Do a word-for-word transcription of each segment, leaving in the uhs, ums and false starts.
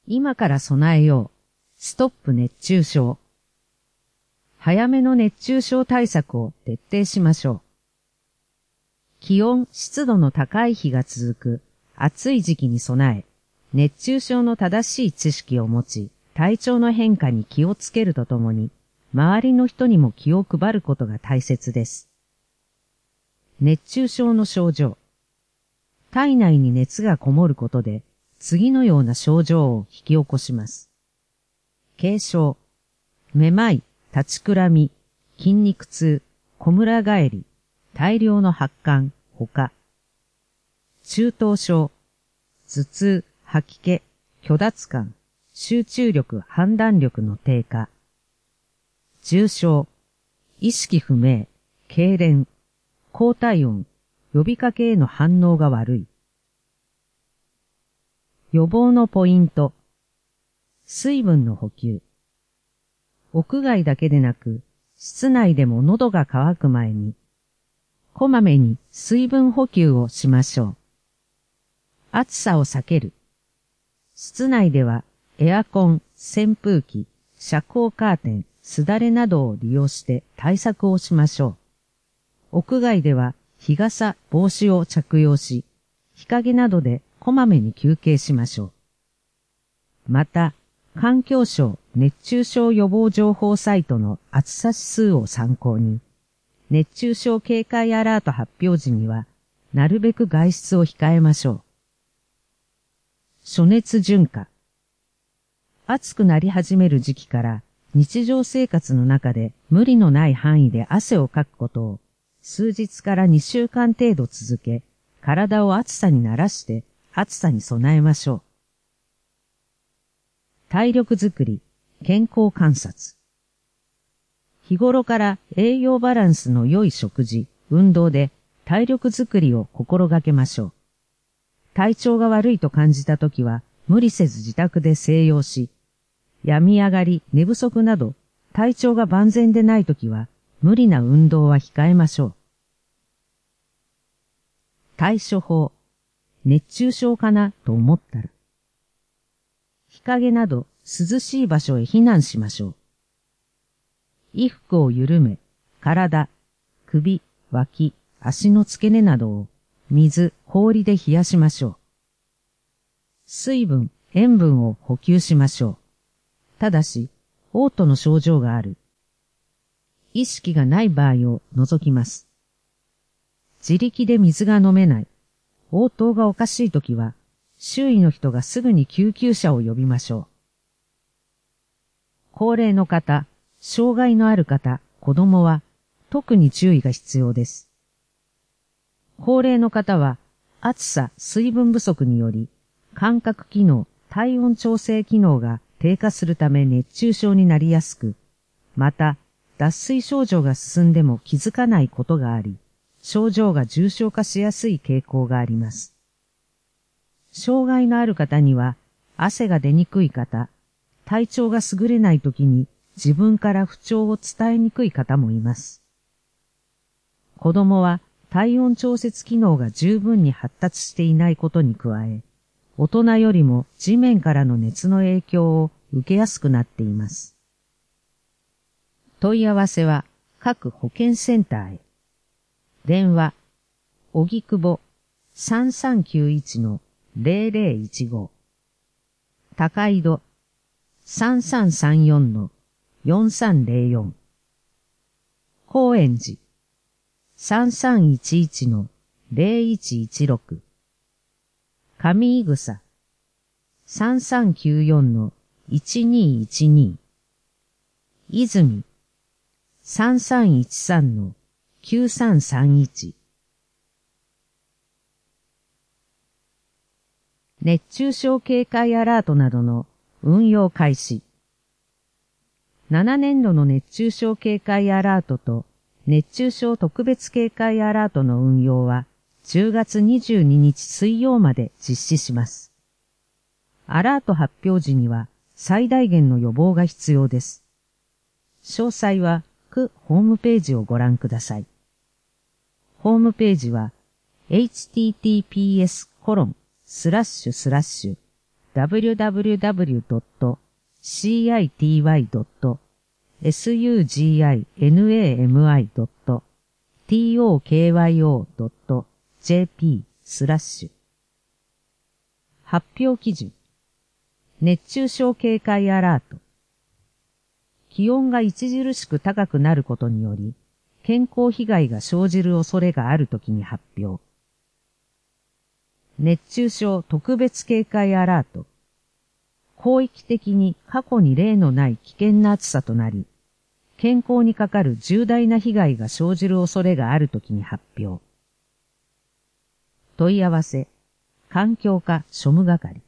今から備えよう。ストップ熱中症。早めの熱中症対策を徹底しましょう。気温、湿度の高い日が続く暑い時期に備え、熱中症の正しい知識を持ち、体調の変化に気をつけるとともに、周りの人にも気を配ることが大切です。熱中症の症状。体内に熱がこもることで、次のような症状を引き起こします。軽症、めまい、立ちくらみ、筋肉痛、こむら返り、大量の発汗、ほか。中等症、頭痛、吐き気、虚脱感、集中力、判断力の低下。重症、意識不明、痙攣、高体温、呼びかけへの反応が悪い。予防のポイント。水分の補給。屋外だけでなく、室内でも喉が渇く前に、こまめに水分補給をしましょう。暑さを避ける。室内ではエアコン、扇風機、遮光カーテン、すだれなどを利用して対策をしましょう。屋外では日傘、帽子を着用し、日陰などでこまめに休憩しましょう。また、環境省熱中症予防情報サイトの暑さ指数を参考に、熱中症警戒アラート発表時には、なるべく外出を控えましょう。暑熱順化。暑くなり始める時期から日常生活の中で無理のない範囲で汗をかくことを数日からにしゅうかん程度続け、体を暑さに慣らして暑さに備えましょう。体力づくり、健康観察。日頃から栄養バランスの良い食事、運動で体力づくりを心がけましょう。体調が悪いと感じたときは無理せず自宅で静養し、病み上がり、寝不足など体調が万全でないときは無理な運動は控えましょう。対処法。熱中症かなと思ったら、日陰など涼しい場所へ避難しましょう。衣服を緩め、体、首、脇、足の付け根などを水、氷で冷やしましょう。水分、塩分を補給しましょう。ただし、嘔吐の症状がある。意識がない場合を除きます。自力で水が飲めない。応答がおかしいときは、周囲の人がすぐに救急車を呼びましょう。高齢の方、障害のある方、子供は特に注意が必要です。高齢の方は暑さ、水分不足により感覚機能、体温調整機能が低下するため熱中症になりやすく、また脱水症状が進んでも気づかないことがあり、症状が重症化しやすい傾向があります。障害のある方には汗が出にくい方、体調が優れないときに自分から不調を伝えにくい方もいます。子供は体温調節機能が十分に発達していないことに加え、大人よりも地面からの熱の影響を受けやすくなっています。問い合わせは各保健センターへ。電話、荻窪 さんさんきゅういちのゼロゼロいちご。高井戸 さんさんさんよんのよんさんゼロよん。高円寺 さんさんいちいちのゼロいちいちろく。上井草 さんさんきゅうよんのいちにいちに。泉 さんさんいちさんのきゅうさんさんいち。熱中症警戒アラートなどの運用開始。ななねんどの熱中症警戒アラートと熱中症特別警戒アラートの運用はじゅうがつにじゅうににち水曜まで実施します。アラート発表時には最大限の予防が必要です。詳細は区ホームページをご覧ください。ホームページは エイチティーティーピーエスコロンスラッシュスラッシュダブリュダブリュダブリュドットシーアイティーワイドットスユージーアイエヌエーエムアイドットティーオーケーワイオードットジェーピー スラッシュ発表基準熱中症警戒アラート気温が著しく高くなることにより健康被害が生じる恐れがあるときに発表熱中症特別警戒アラート広域的に過去に例のない危険な暑さとなり健康にかかる重大な被害が生じる恐れがあるときに発表問い合わせ環境課庶務係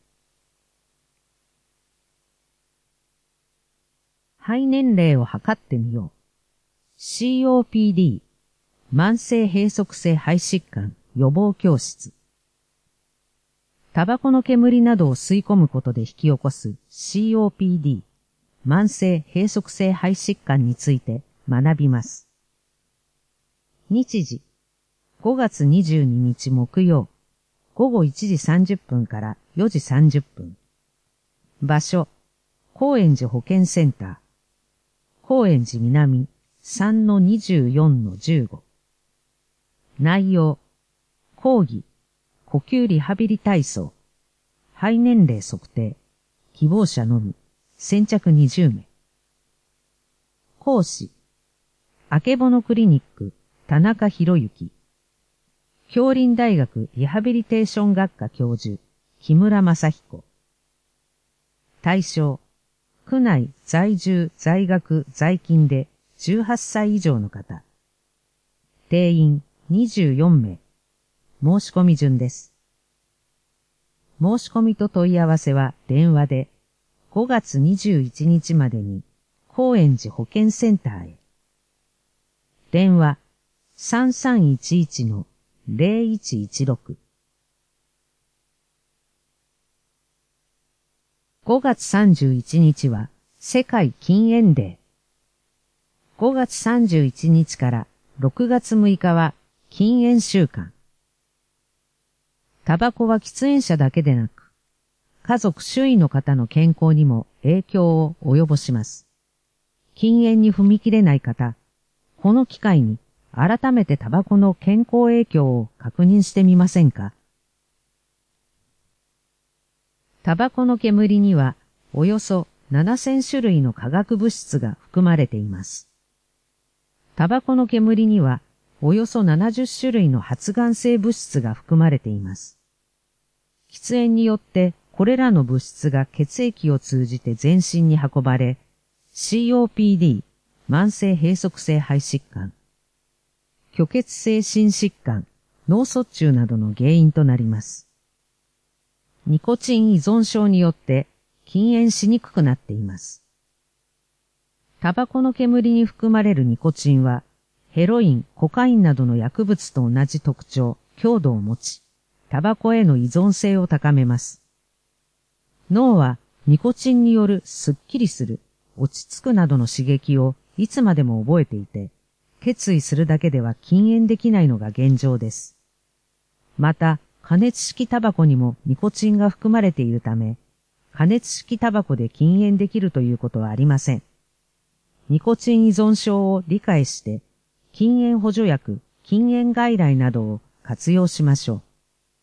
肺年齢を測ってみよう。シーオーピーディー 慢性閉塞性肺疾患予防教室タバコの煙などを吸い込むことで引き起こす シーオーピーディー 慢性閉塞性肺疾患について学びます。日時ごがつにじゅうににち木曜ごごいちじさんじゅっぷんからよじさんじゅっぷん場所高円寺保健センター高円寺南 さんのにじゅうよんのじゅうご 内容講義呼吸リハビリ体操肺年齢測定希望者のみ先着にじゅうめい講師あけぼのクリニック田中博之杏林大学リハビリテーション学科教授木村正彦対象区内在住在学在勤でじゅうはっさい以上の方定員にじゅうよんめい申し込み順です。申し込みと問い合わせは電話でごがつにじゅういちにちまでに高円寺保健センターへ。電話 さんさんいちいちのゼロいちいちろく ごがつさんじゅういちにちは世界禁煙デー。ごがつさんじゅういちにちからろくがつむいかは禁煙週間。タバコは喫煙者だけでなく、家族周囲の方の健康にも影響を及ぼします。禁煙に踏み切れない方、この機会に改めてタバコの健康影響を確認してみませんか？タバコの煙にはおよそななせんしゅるいの化学物質が含まれています。タバコの煙にはおよそななじゅっしゅるいの発がん性物質が含まれています。喫煙によってこれらの物質が血液を通じて全身に運ばれ、シーオーピーディー、慢性閉塞性肺疾患、虚血性心疾患、脳卒中などの原因となります。ニコチン依存症によって禁煙しにくくなっています。タバコの煙に含まれるニコチンは、ヘロイン、コカインなどの薬物と同じ特徴、強度を持ち、タバコへの依存性を高めます。脳はニコチンによるスッキリする、落ち着くなどの刺激をいつまでも覚えていて、決意するだけでは禁煙できないのが現状です。また、加熱式タバコにもニコチンが含まれているため、加熱式タバコで禁煙できるということはありません。ニコチン依存症を理解して、禁煙補助薬、禁煙外来などを活用しましょう。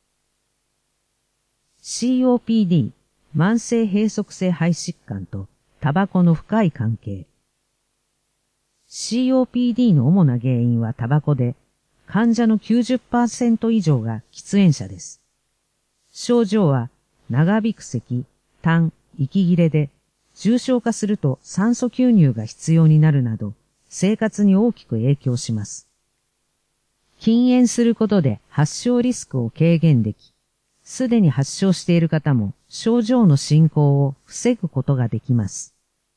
シーオーピーディー、慢性閉塞性肺疾患とタバコの深い関係。シーオーピーディー の主な原因はタバコで、患者の きゅうじゅっパーセント 以上が喫煙者です。症状は長引く咳、痰、息切れで、重症化すると酸素吸入が必要になるなど、生活に大きく影響します。禁煙することで発症リスクを軽減でき、すでに発症している方も症状の進行を防ぐことができます。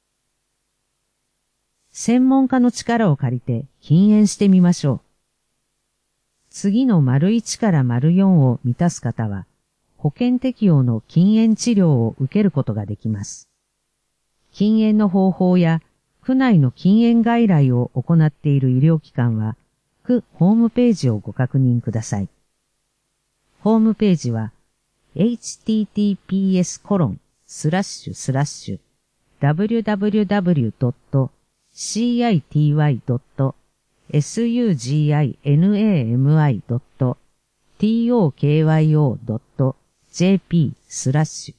専門家の力を借りて禁煙してみましょう。次の丸いちから丸よんを満たす方は、保険適用の禁煙治療を受けることができます。禁煙の方法や区内の禁煙外来を行っている医療機関は、区ホームページをご確認ください。ホームページは、 エイチティーティーピーエスコロンスラッシュスラッシュダブリュダブリュダブリュドットシーアイティーワイドットエスユージーアイエヌエーエムアイドットティーオーケーワイオードットジェーピースラッシュ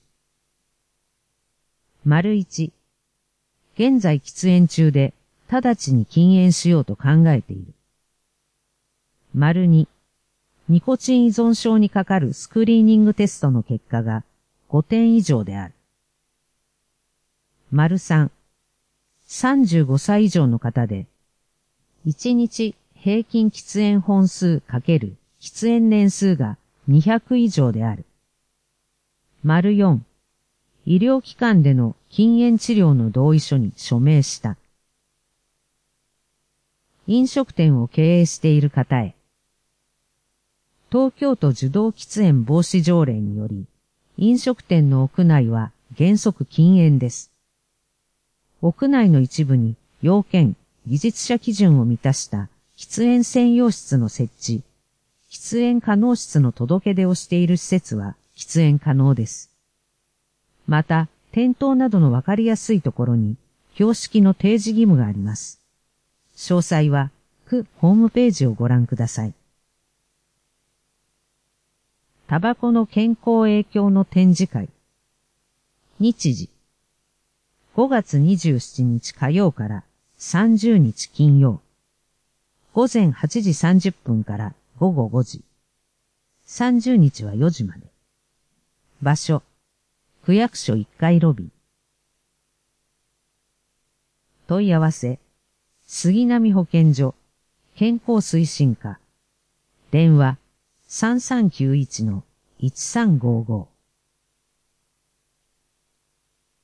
丸一、現在喫煙中で直ちに禁煙しようと考えている。丸二、ニコチン依存症にかかるスクリーニングテストの結果がごてん以上である。丸三、さんじゅうごさい以上の方で、いちにち平均喫煙本数×喫煙年数がにひゃく以上である。丸四、医療機関での禁煙治療の同意書に署名した。飲食店を経営している方へ。東京都受動喫煙防止条例により、飲食店の屋内は原則禁煙です。屋内の一部に要件、技術者基準を満たした喫煙専用室の設置、喫煙可能室の届け出をしている施設は喫煙可能です。また、店頭などのわかりやすいところに標識の提示義務があります。詳細は区ホームページをご覧ください。タバコの健康影響の展示会。日時。ごがつにじゅうしちにち火曜からさんじゅうにち金曜。午前はちじさんじゅっぷんからごごごじ。さんじゅうにちはよじまで。場所。区役所いっかいロビー。問い合わせ。杉並保健所。健康推進課。電話。さんさんきゅういちのいちさんごご。